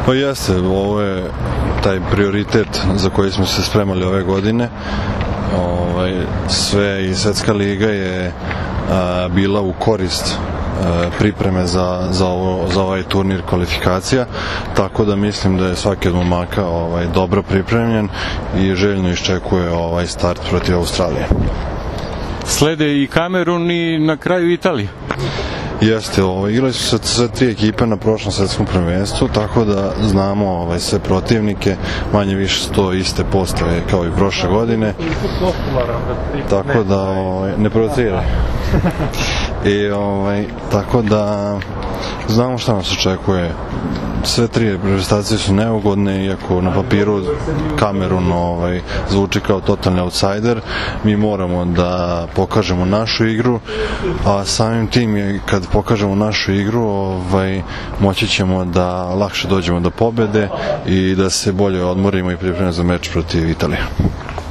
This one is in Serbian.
Pa jeste, ovo je taj prioritet za koji smo se spremali ove godine. Sve i Svetska liga je bila u korist pripreme za ovaj turnir kvalifikacija, tako da mislim da je svaki od momaka dobro pripremljen i željno iščekuje ovaj start protiv Australije. Slede i Kamerun i na kraju Italija. Jeste, igrali su sve tri ekipe na prošlom svetskom prvenstvu, tako da znamo sve protivnike, manje više su to iste postave kao i prošle godine, tako da ne provociraj. Tako da znamo šta nas očekuje. Sve tri reprezentacije su neugodne, iako na papiru Kamerun zvuči kao totalni outsider. Mi moramo da pokažemo našu igru, a samim tim kad pokažemo našu igru moći ćemo da lakše dođemo do pobede i da se bolje odmorimo i pripremimo za meč protiv Italije.